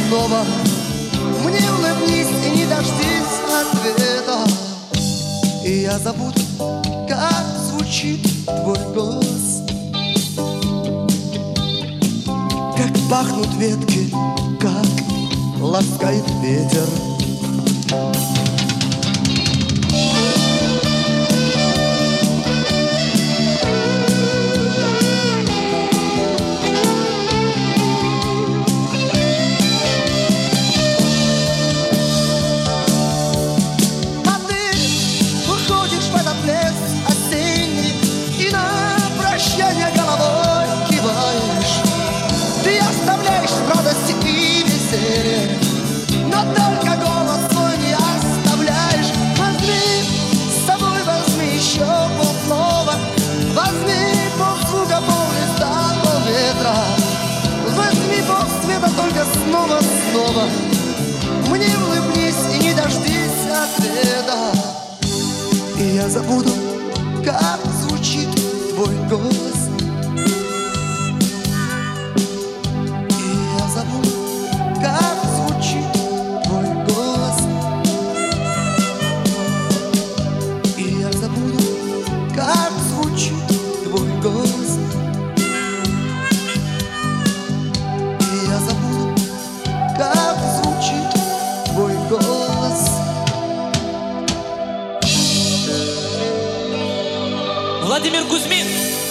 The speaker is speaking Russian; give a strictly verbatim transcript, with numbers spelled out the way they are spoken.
снова. Мне улыбнись и не дождись ответа, и я забуду, как звучит твой голос, как пахнут ветки, как ласкает ветер. Но только голос свой не оставляешь. Возьми с собой, возьми еще полслова, возьми ползвука, поллиста, полветра, возьми полцвета, только снова, снова. Мне улыбнись и не дождись ответа, и я забуду, как звучит твой голос. Владимир Кузьмин.